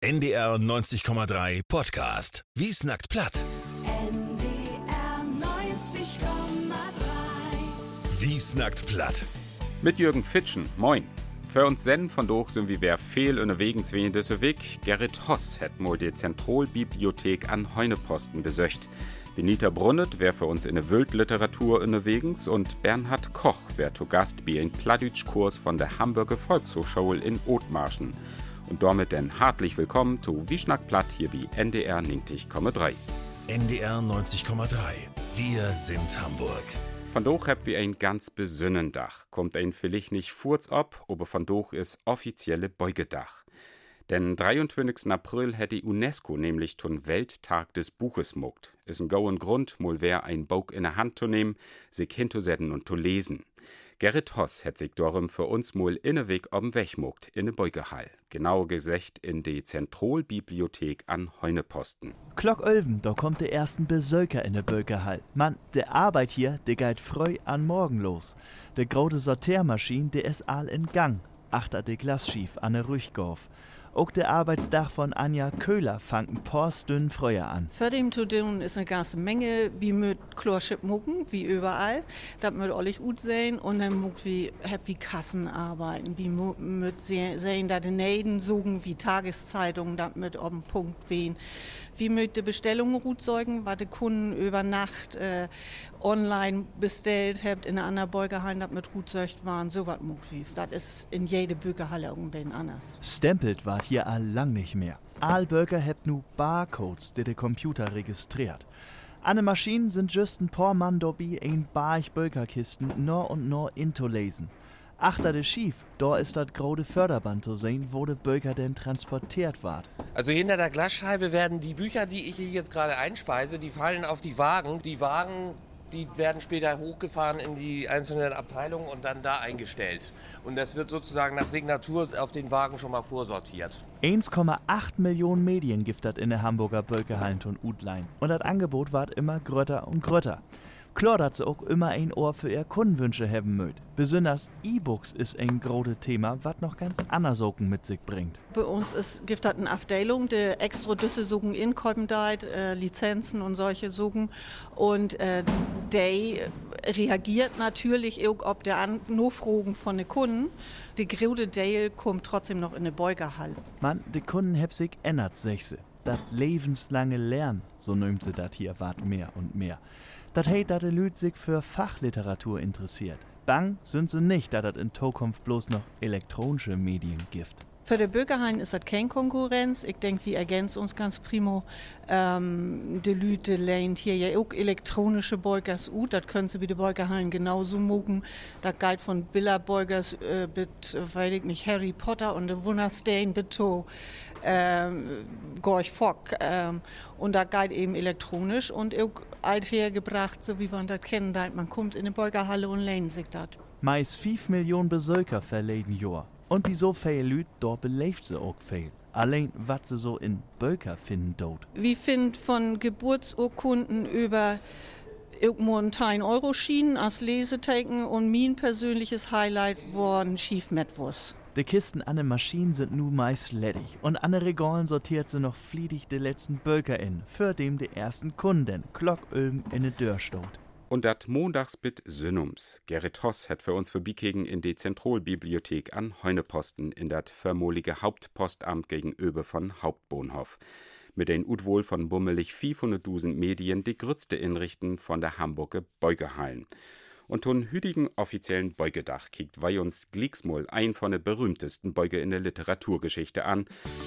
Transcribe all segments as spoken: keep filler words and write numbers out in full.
N D R neunzig Komma drei Podcast. Wie snackt platt? N D R neunzig Komma drei. Wie snackt platt? Mit Jürgen Fitschen, moin. Für uns Sen von doch sind wir wer viel unterwegs wen düsse Weg. Gerrit Hoss hat mal die Zentralbibliothek an Heuneposten besöcht. Benita Brunnet wär für uns in der Wildliteratur unterwegs und Bernhard Koch wär zu Gast bei einem Plattdeutsch-Kurs von der Hamburger Volkshochschule in Othmarschen. Und damit denn hartlich willkommen zu Wie snackt platt hier bei N D R neunzig Komma drei. N D R neunzig Komma drei. Wir sind Hamburg. Von doch habt wir ein ganz besünnen Dach. Kommt ein vielleicht nicht furz ab, aber von doch ist offizielle Beugedach. Denn dreiundzwanzigsten April hat die UNESCO nämlich zum Welttag des Buches muckt. Ist ein gouen Grund, mal wer ein Buch in der Hand zu nehmen, sich hinzusetzen und zu lesen. Gerrit Hoss hat sich darum für uns mal inneweg ob'n Weg muckt, in de Beugehall. Genauer gesagt in die Zentralbibliothek an Heuneposten. Klock Ölven, da kommt der ersten Besöker in de Beugehall. Mann, der Arbeit hier, der geht früh an morgen los. Der große Sortiermaschine, der ist all in Gang. Achter de Glasschief an der Rüchgorf. Auch der Arbeitsdach von Anja Köhler fangt ein paar Stunden früher an. Für dem zu tun ist eine ganze Menge, wie mit Chlorschip mucken, wie überall. Das mit alles gut sehen und dann muck wie, hab wie Kassen arbeiten, wie mit sehen, da die Näden suchen, wie Tageszeitungen, das mit auf den Punkt wehen. Wie mit der Bestellung gut sorgen, was die Kunden über Nacht äh, online bestellt habt in einer anderen Beugehalle, das mit gut sorgt waren, so was muck wie. Das ist in jede Bürgerhalle irgendwie anders. Stempelt wart hier all lang nicht mehr. All Bürger habt nu Barcodes, die der Computer registriert. An den Maschinen sind just ein paar Mann dobi ein Barch Bürgerkisten nur und nur intolesen. Achter de Schief, da ist das große Förderband zu sehen, wo de Bürger denn transportiert ward. Also hinter der Glasscheibe werden die Bücher, die ich hier jetzt gerade einspeise, die fallen auf die Wagen. Die Wagen, die werden später hochgefahren in die einzelnen Abteilungen und dann da eingestellt. Und das wird sozusagen nach Signatur auf den Wagen schon mal vorsortiert. eins Komma acht Millionen Medien gibt das in der Hamburger Bürgerhallen und Udlein. Und das Angebot ward immer grötter und grötter. Klar, dass sie auch immer ein Ohr für ihr Kundenwünsche haben mögt. Besonders E-Books ist ein großes Thema, was noch ganz anders Socken mit sich bringt. Bei uns ist, gibt es eine Abteilung, die extra Düsse suchen Inkäufen deit, äh, Lizenzen und solche suchen. Und äh, die reagiert natürlich auch auf die Anfragen von den Kunden. Die große Teil kommt trotzdem noch in die Beugerhalle. Man, die Kunden haben sich ändert, sech sie. Das lebenslange Lernen, so nimmt sie das hier wart mehr und mehr. Das heißt, dass die Lüd sich für Fachliteratur interessiert. Bang sind sie nicht, dass es in Zukunft bloß noch elektronische Medien gibt. Für die Bürgerhain ist das keine Konkurrenz. Ich denke, wir ergänzen uns ganz primo. Ähm, die Leute lehnt hier ja auch elektronische Beugers ut. Das können sie wie die Bürgerhain genauso mögen. Das galt von Billerbeugers äh, mit, weiß ich nicht, Harry Potter und der Wunderstein bis zu ähm, Gorch Fock. Ähm, und da galt eben elektronisch und auch alt hergebracht, so wie man das kennt. Man kommt in die Bürgerhalle und lehnt sich das. Mais fünf Millionen Besucher verleden Jahr. Und wie so viele Leute, da belebt sie auch viel. Allein, was sie so in Böker finden dort. Wir finden von Geburtsurkunden über irgendwo einen Euro-Schienen als Leseteken und mein persönliches Highlight war ein Schiefmetwurst. Die Kisten an den Maschinen sind nu meist ledig und an den Regalen sortiert sie noch fliedig die letzten Böker in, für dem die ersten Kunden Glockölben in de Dörr stot. Und dat montags bit Synnums. Gerrit Hoss hat für uns vorbeigegen in die Zentralbibliothek an Heuneposten in dat vermolige Hauptpostamt gegenüber von Hauptbahnhof. Mit den Utwohl von bummelig fünfhunderttausend Medien die größte Inrichten von der Hamburger Beugehallen. Und zum hütigen offiziellen Beugedach kickt bei uns Glieksmol ein von der berühmtesten Beuge in der Literaturgeschichte an.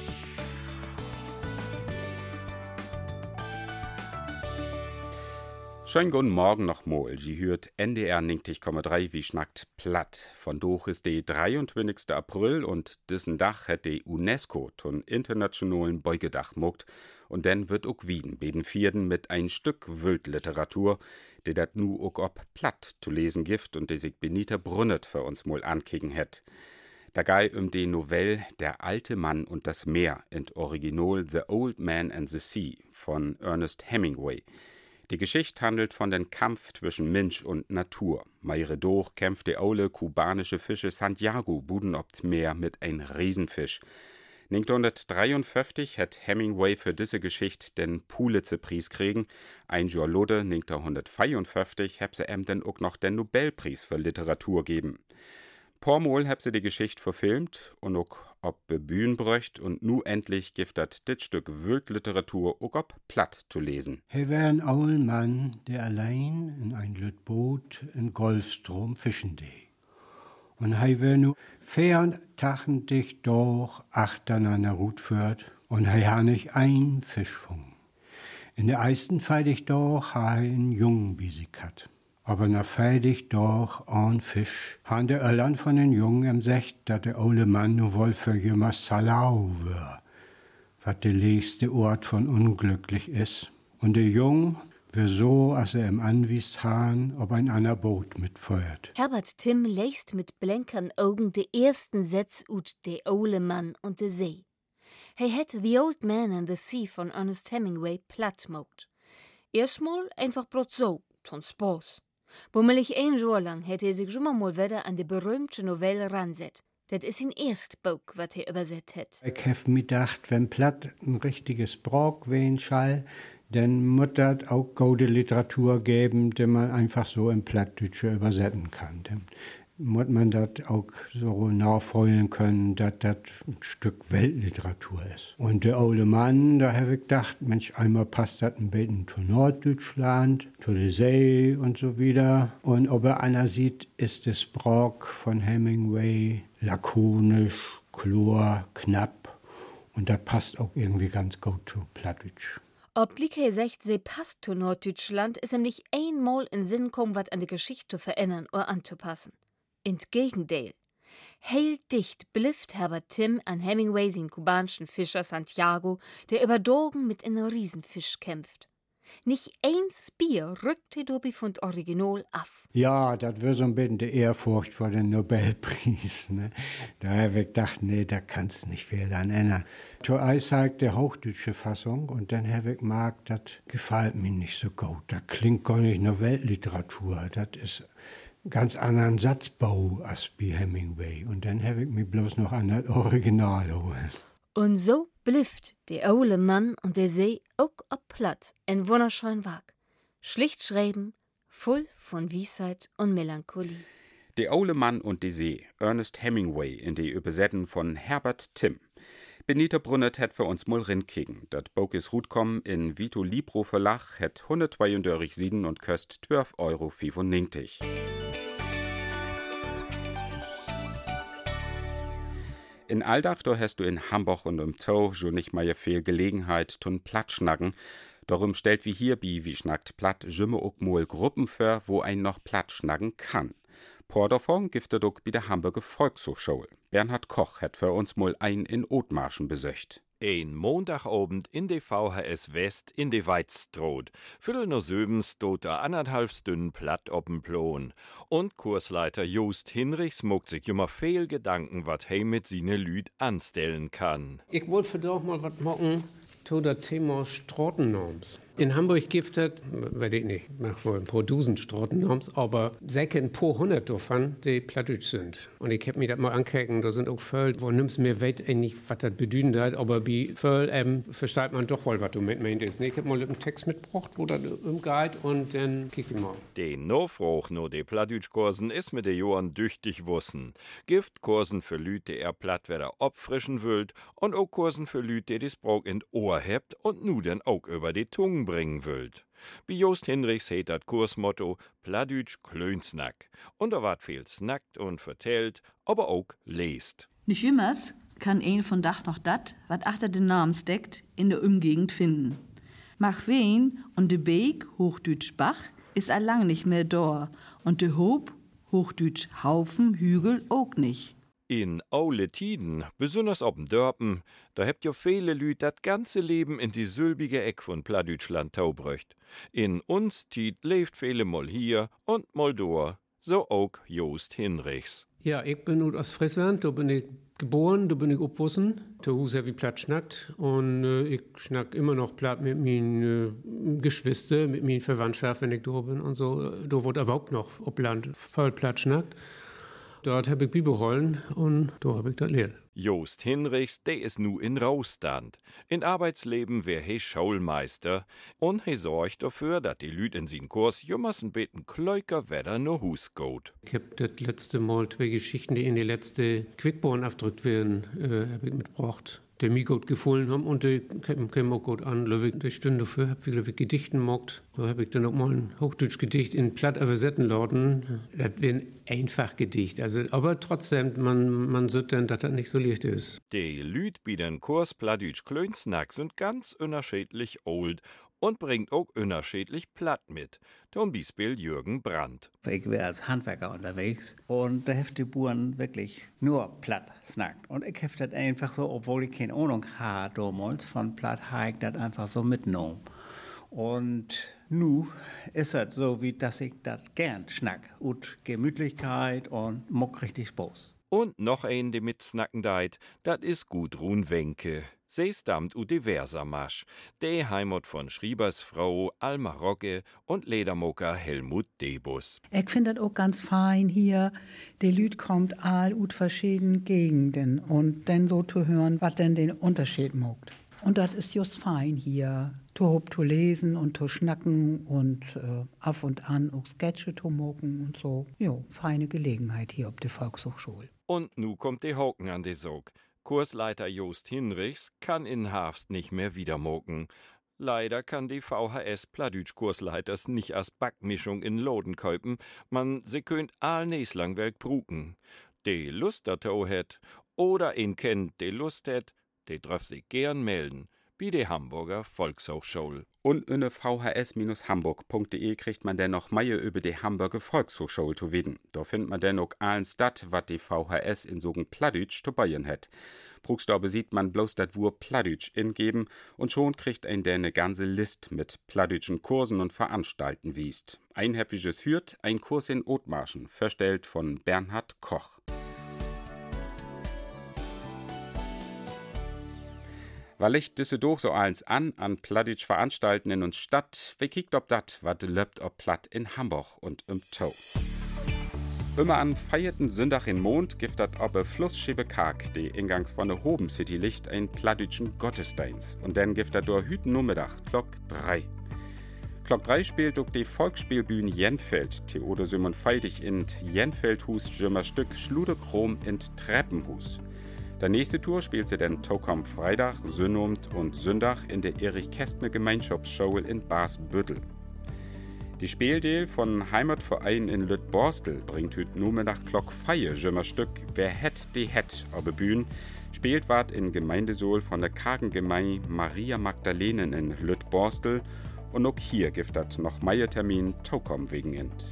Schönen guten Morgen noch mal. Sie hört N D R neunzig Komma drei wie schnackt platt. Von doch ist der dreiundzwanzigsten April und diesen Dach hat die UNESCO zum internationalen Beugedach muckt. Und dann wird auch Wien bei den Vierten mit ein Stück Wildliteratur, die dat nu auch ob platt zu lesen gibt und die sich Benita Brunnet für uns mal ankicken het. Da geht um die Novelle Der alte Mann und das Meer in Original The Old Man and the Sea von Ernest Hemingway. Die Geschichte handelt von dem Kampf zwischen Mensch und Natur. Meire durch kämpft der aule kubanische Fische Santiago buden obt Meer mit ein Riesenfisch. neunzehnhundertdreiundfünfzig hat Hemingway für diese Geschichte den Pulitzer-Preis kriegen. Ein Jahr lode neunzehnhundertvierundfünfzig hat sie ihm dann auch noch den Nobelpreis für Literatur geben. Pormol hat sie die Geschichte verfilmt und auch ob Bühnen bräucht und nu endlich gibt das dit Stück Wildliteratur auch ob platt zu lesen. He wär ein auler Mann, der allein in ein lüt Boot in Golfstrom fischen dee. Und he wär nu vierundachtzig durch achteinander Rut führt und he ha nicht ein Fisch fungen. In der eisten feidig doch ha he einen Jungen bisig hat. Aber na feidig doch ein Fisch. Han der Öllern von den Jungen em Secht, dat der ole Mann nu wohl für jemmer Salau wär, wat de nächste Ort von unglücklich is. Und der Jung wär so, als er em anwiest han, ob ein ander Boot mitfeuert. Herbert Timm läst mit blenkern Augen de ersten Sätz ut de ole Mann und de See. He het The Old Man and the Sea von Ernest Hemingway platt mogt. Erstmal einfach bloß so, ton Spaß. Bummelig ein Jahr lang hätte er sich schon mal wieder an die berühmte Novelle ranset. Das ist sein erst Buch, was er übersetzt hat. Ich hab mir gedacht, wenn platt ein richtiges Brauch wehen schall, dann muss das auch gute Literatur geben, die man einfach so im Plattdeutsche übersetzen kann. Dann muss man das auch so nachfreuen können, dass das ein Stück Weltliteratur ist. Und der ole Mann, da habe ich gedacht, Mensch, einmal passt das ein bisschen zu Norddeutschland, zu der See und so wieder. Und ob er einer sieht, ist das Brauch von Hemingway lakonisch, klar, knapp. Und das passt auch irgendwie ganz gut zu Plattdeutsch. Ob Licke sagt, sie passt zu Norddeutschland, ist ihm nicht einmal in Sinn kommen, was an der Geschichte zu verändern oder anzupassen. Ins Gegenteil. Heil dicht blifft Herbert Timm an Hemingway den kubanischen Fischer Santiago, der über Dogen mit einem Riesenfisch kämpft. Nicht eins Bier rückt die Dobi von Original ab. Ja, das wär so ein bisschen die Ehrfurcht vor den Nobelpreis. Ne? Da habe ich gedacht, nee, da kannst du nicht viel an ändern. Zu Eis sagt der hochdeutsche Fassung und dann habe ich mag, das gefällt mir nicht so gut. Das klingt gar nicht nur Weltliteratur. Das ist ganz anderen Satzbau als bei Hemingway. Und dann habe ich mir bloß noch an das Original holen. Und so blifft der ole Mann und der See auch ob platt ein wunderschön Werk. Schlicht schreiben, voll von Weisheit und Melancholie. Der ole Mann und die See, Ernest Hemingway in die Übersetzung von Herbert Timm. Benita Brunnet hat für uns mal rinkriegen. Dat Buch is gut kommen in Vito Libro Verlag, hat hundertzweiunddreißig Sieden und köst zwölf Euro fünfundneunzig. In Aldach, da hast du in Hamburg und im Zoo schon nicht mal viel Gelegenheit zum Plattschnacken. Darum stellt wie hier bi wie schnackt platt jimme ook mal Gruppen für, wo ein noch plattschnacken kann. Por davon giftet ook bi der Hamburger Volkshochschule. Bernhard Koch hat für uns mal ein in Othmarschen besöcht. Ein Montagabend in de V H S West in de Weizstrot. Viertel nur söbens stot a anderthalb Stunden platt op'n Plon. Und Kursleiter Jost Hinrichs muckt sich immer viel Gedanken, wat he mit sine Lüd anstellen kann. Ich wollte für doch mal wat machen zu das Thema Straßennorms. In Hamburg gibt es, weiß ich nicht, mach wohl ein paar Dusen Straßennorms, aber säcke ein paar hundert davon, die plattdeutsch sind. Und ich hab mir das mal angucken, da sind auch Völl, wo nimmst mir weit nicht, was das bedeutet hat, aber wie Völl ähm, versteht man doch wohl, was du mit meintest. Ich hab mal einen Text mitgebracht, wo das im Guide und dann kick ich mal. Den Nachfrage no de Plattdeutschkursen is mit de Johann düchtig wussen. Gift Kursen für Lüd, die er platt wieder opfrischen wüllt und auch Kursen für Lüd, die das Brauch in Ohr hebt und nu denn auch über die Tungen bringen wüllt. Wie Jost Hinrichs heet dat Kursmotto Plattdeutsch klönsnack. Und da ward viel snackt und vertellt, aber auch lest. Nicht jümmers kann ein von Dach noch dat, wat achter den Namen steckt, in der Umgegend finden. Mach wen und de Beek, Hochdeutsch Bach, ist allang nicht mehr da und de Hob, Hochdeutsch Haufen, Hügel auch nicht. In aule Tiden, besonders ob'n Dörpen, da hebt jo viele Lüd dat ganze Leben in die sülbige Eck von Plattdeutschland taubröcht. In uns Tied lebt viele mal hier und mal dor, so auch Jost Hinrichs. Ja, ich bin aus Friesland, da bin ich geboren, da bin ich aufgewachsen. Zu Hause habe ich platt schnackt und äh, ich schnack immer noch platt mit meinen äh, Geschwistern, mit meinen Verwandtschaft, wenn ich da bin und so. Da wurde aber auch noch ob Land voll platt schnackt. Dort habe ich Bibelrollen und da habe ich das gelernt. Joost Hinrichs, der is nu in Ruhestand. In Arbeitsleben wär he Schulmeister und he sorgt dafür, dat die Lüd in sin Kurs jummers ein beten kleuker Wetter no Hus geht. Ich hab das letzte Mal zwei Geschichten, die in die letzte Quickborn abdrückt werden, äh, hab ich mitgebracht. Die mir gut gefallen haben und die kämen auch gut an. Die Stunde dafür hab ich, ich Gedichten gemacht. Da hab ich dann auch mal ein Hochdeutsch-Gedicht in platt übersetzen lassen. Das wäre ein einfach Gedicht. Also, aber trotzdem, man, man sieht dann, dass das nicht so leicht ist. Die Lüd bei den Kurs Plattdeutsch Klönsnack sind ganz unterschiedlich old und bringt auch unterschiedlich platt mit. Zum Beispiel Jürgen Brandt. Ich war als Handwerker unterwegs und da heft die Buren wirklich nur platt snackt. Und ich heft das einfach so, obwohl ich keine Ahnung hatte damals von platt, habe ich das einfach so mitgenommen. Und nu ist es so, wie dass ich das gern schnack. Und Gemütlichkeit und mock richtig Spaß. Und noch ein, der mit snacken deit, das ist Gudrun Wenke. Sie stammt u diverser Masch. Die Heimat von Schriebers Frau Alma Rogge und Ledermocker Helmut Debus. Ich finde das auch ganz fein hier. Die Lüd kommt all ut verschiedenen Gegenden und dann so zu hören, was denn den Unterschied macht. Und das ist just fein hier. zu zu lesen und zu schnacken und äh, ab und an auch Sketche zu machen und so. Jo, feine Gelegenheit hier auf der Volkshochschule. Und nu kommt die Haken an die Sog. Kursleiter Joost Hinrichs kann in Harfst nicht mehr wieder moken. Leider kann die V H S Plattdeutsch-Kursleiters nicht als Backmischung in Loden kaufen, man se könnt all näslang Werk bruken. De Lust dato het oder ihn kennt, de Lust het, de dröff sich gern melden. Wie die Hamburger Volkshochschule. Und in v h s Bindestrich hamburg punkt d e kriegt man dann noch mehr über die Hamburger Volkshochschule zu wissen. Da findet man dann auch allen dat, wat die V H S in sogen Plattdeutsch zu beien hat. Bruchstabe sieht man bloß dat Wur Plattdeutsch ingeben und schon kriegt ein der ne ganze List mit plattdeutschen Kursen und Veranstalten wiest. Ein häppiges Hürt, ein Kurs in Othmarschen, verstellt von Bernhard Koch. Weil ich düsse doch so eins an, an Plattdeutsch Veranstalten in uns Stadt, wie kickt ob dat, wat löbt ob Platt in Hamburg und im Tau. Immer an feierten Sündach in Mond gibt dat ob e Flussschäbe Karg, die ingangs von der Hoben City liegt, ein plattdeutschen Gottesdienst. Und dann gibt dat durch hüten Nummerdag, Glock drei. Glock drei spielt auch die Volksspielbühne Jenfeld, Theodor Simon Feidig in Jenfeldhus, Jümmer Stück, Schludekrom in Treppenhus. Der nächste Tour spielt sie dann Tokom Freitag, Sünnumt und Sündach in der Erich-Kästner Gemeinschaftsschule in Basbüttel. Die Spieldeel von Heimatverein in Lüttborstel bringt heute nur nach Glock Feier Stück Wer hätt, die hätt, aber Bühn spielt ward in Gemeindesohl von der Kargengemeinde Maria Magdalenen in Lüttborstel und auch hier gibt das noch Meiertermin Tokom wegen Int.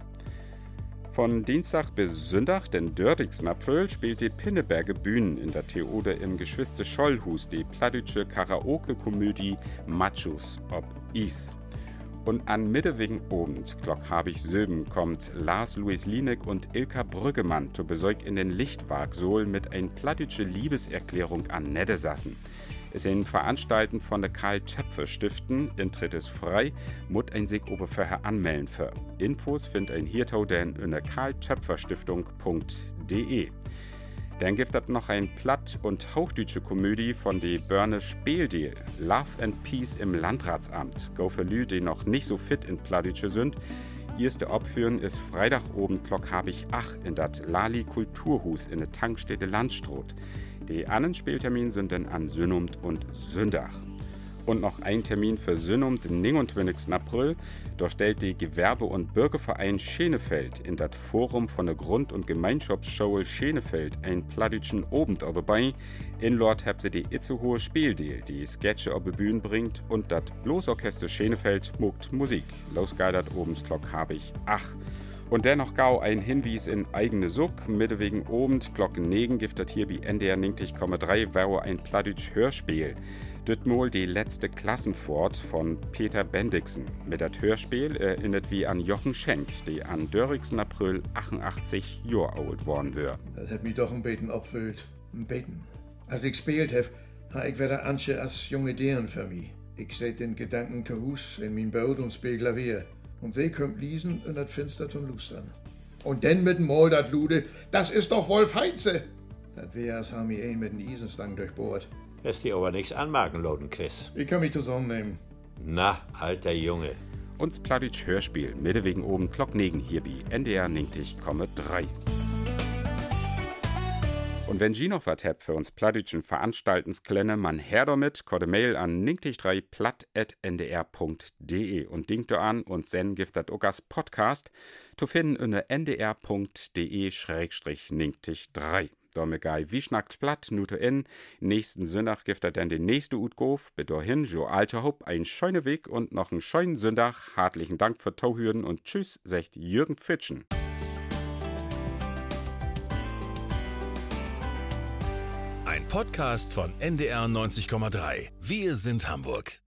Von Dienstag bis Sonntag, den dreißigsten April, spielt die Pinneberger Bühnen in der Theode im Geschwister Schollhus die plattdeutsche Karaoke-Komödie Machos ob Is. Und an Mittewegen Abend, Glock hab ich Söben, kommt Lars Louis Lieneck und Ilka Brüggemann zu Besuch in den Lichtwagsohl mit ein plattdeutsche Liebeserklärung an Neddesassen. Es sind Veranstalten von der Karl-Töpfer-Stiften, Intritt ist frei, mut ein sich ober vorher anmelden für. Infos findet ein Hirtau denn in der karl töpfer stiftung punkt d e. Dann gibt es noch ein Platt- und hauchdeutsche Komödie von die Börne Spieldeel, Love and Peace im Landratsamt. Go für Lü, die noch nicht so fit in Plattdeutsche sind. Erste Abführen ist Freitag oben Glock hab ich ach in dat Lali Kulturhus in der Tankstätte Landstroth. Die anderen Spieltermine sind dann an Sünnumt und Sündach. Und noch ein Termin für Sünnumt, den neunundzwanzigsten April. Da stellt die Gewerbe- und Bürgerverein Schenefeld in das Forum von der Grund- und Gemeinschaftsschule Schenefeld ein plattdeutschen Abend bei. In Lord habt sie die itzehohe Spieldeel, die Sketche auf die Bühne bringt und das Bloßorchester Schenefeld muckt Musik. Losgeidert obens Glock hab ich ach. Und dennoch gau ein Hinwies in eigene Suck, mitte wegen Abend, Glocken negen, giftet hier wie N D R neunzig Komma drei, war ein plattdeutsch Hörspiel. Dütmol die letzte Klassenfahrt von Peter Bendixen. Mit dat Hörspiel erinnert wie an Jochen Schenk, die an dreißigsten April achtundachtzig Jahre alt worden wär. Das hat mich doch ein Beten abfüllt. Ein Beten. Als ich gespielt hab, ha ich wieder Anche als junge Deren für mich. Ich seh den Gedanken zu Hus in mein Boot und spiel Klavier. Und sie kommt lesen und das finstert und lustern. Und dann mit dem Mal dat Lude, das ist doch Wolf Heinze. Das wäre, als haben wir einen mit einem Eisenstang durchbohrt. Hast dir aber nichts anmerken lassen, Chris. Ich kann mich zusammennehmen. Na, alter Junge. Uns Plattdeutsch Hörspiel, Mitte wegen oben Glocknegen hier bei N D R neunzig Komma drei. Und wenn Sie noch was habt für uns plattdeutschen Veranstaltensklenne, man her damit, kode Mail an neunzig drei platt at n d r punkt d e und dingt an und sen gift dat auch als Podcast zu finden unter n d r punkt d e schrägstrich neunzig drei. Dome gai wie schnackt platt, nute in. Nächsten Sonntag gibt er dann den nächste Utgof. Bedorhin, jo alter Hopp, ein schöner Weg und noch einen schönen Sonntag. Hartlichen Dank für Tauhürden und tschüss, sagt Jürgen Fitschen. Ein Podcast von N D R neunzig Komma drei. Wir sind Hamburg.